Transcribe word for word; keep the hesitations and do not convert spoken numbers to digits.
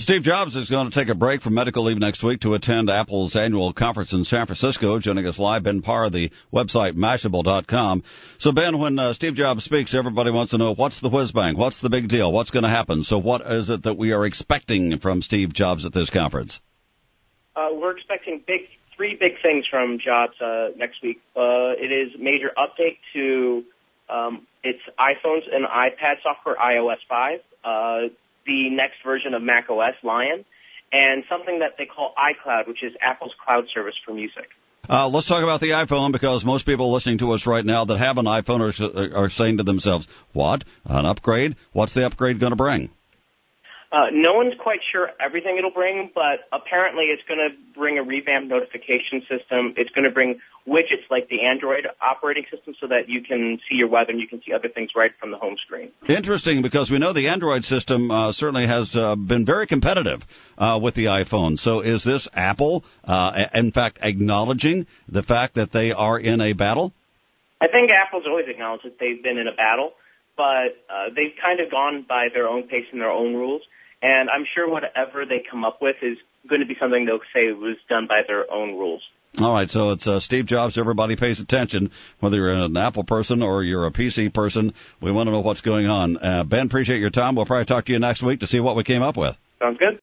Steve Jobs is going to take a break from medical leave next week to attend Apple's annual conference in San Francisco. Joining us live, Ben Parr, the website Mashable dot com. So, Ben, when uh, Steve Jobs speaks, everybody wants to know, what's the whiz bang? What's the big deal? What's going to happen? So what is it that we are expecting from Steve Jobs at this conference? Uh, we're expecting big, three big things from Jobs uh, next week. Uh, it is major update to um, its iPhones and iPad software, i O S five. Uh, the next version of macOS, Lion, and something that they call iCloud, which is Apple's cloud service for music. Uh, let's talk about the iPhone, because most people listening to us right now that have an iPhone are, are saying to themselves, what? An upgrade? What's the upgrade going to bring? Uh, no one's quite sure everything it'll bring, but apparently it's going to bring a revamped notification system. It's going to bring widgets like the Android operating system so that you can see your weather and you can see other things right from the home screen. Interesting, because we know the Android system uh, certainly has uh, been very competitive uh, with the iPhone. So is this Apple, uh, in fact, acknowledging the fact that they are in a battle? I think Apple's always acknowledged that they've been in a battle, but uh, they've kind of gone by their own pace and their own rules. And I'm sure whatever they come up with is going to be something they'll say was done by their own rules. All right, so it's uh, Steve Jobs. Everybody pays attention, whether you're an Apple person or you're a P C person. We want to know what's going on. Uh, Ben, appreciate your time. We'll probably talk to you next week to see what we came up with. Sounds good.